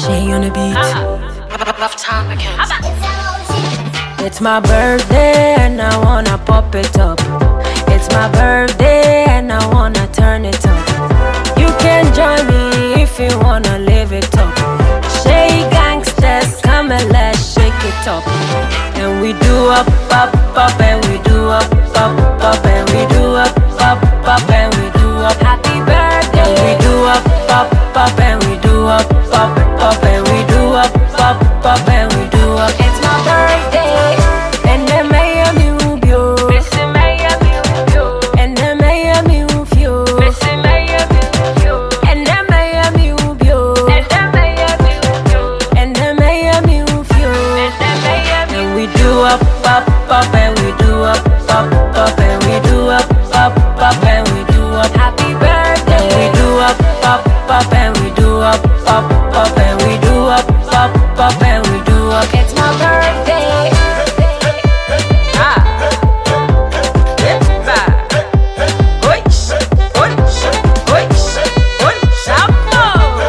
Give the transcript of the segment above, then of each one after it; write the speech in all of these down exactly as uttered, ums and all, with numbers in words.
Jay on the beat. Rough time again. It's my birthday and I wanna pop it up. It's my birthday and I wanna turn it up. You can join me if you wanna live it up. Shay gangsters, come and let's shake it up. And we do up, up, up, and we do up, up, up, and we do up, up, up, and we do up. Happy birthday. And we do up, up, up, and we do up, up, up, and we do up, up, up, and we do up. It's my birthday, and then may I move you. Missing may I move you. And then may I move you. Missing may I move you. And then may I move you. And then may I move you. And then may I move you. And then may I move you. And we do up, up, up, and we do up, up, up, and we do up, up, up, and we do up. Happy birthday. And we do up, up, up, and we do up, up, up, and we do up, up, up, and we do up. It's my birthday. Ah. Yepa. Oish. Oish. Oish. Oish. Apo.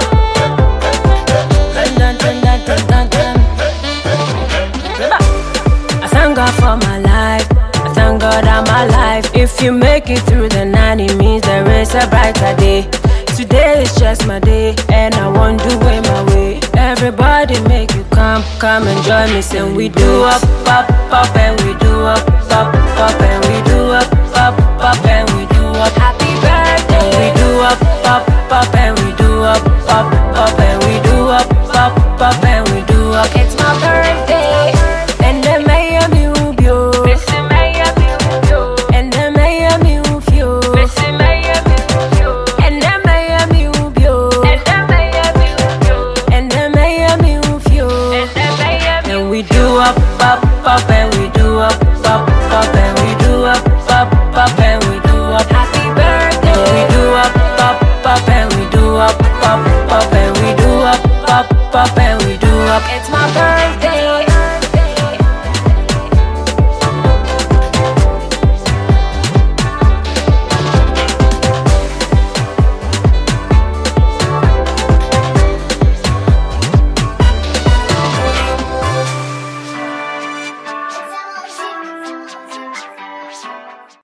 Dun, dun, dun, dun, dun, dun, dun. Yepa. I thank God for my life. I thank God I'm alive. If you make it through the night, it means there is a brighter day. Today is just my day, and I won't do it my way. Everybody make you come, come and join me. Say we do up, up, up, and we do up, up, up, and we do up, up, up, and we do up. Happy birthday. And we do up, up, up, and we do up, up, up, and we do up, up, up, and we do up. It's my birthday, and then may I move you. Missing may I move you. And then may I move you. Missing may I move you. And then may I move you. And then may I move you. And then may I move you. And then may I move you. And we do up, up, up, and we do up, up, up, and we do up, up, up, and we do up. Happy birthday. And we do up, up, up, and we do up, up, up, and we do up, up, up, and we do up. It's my birthday.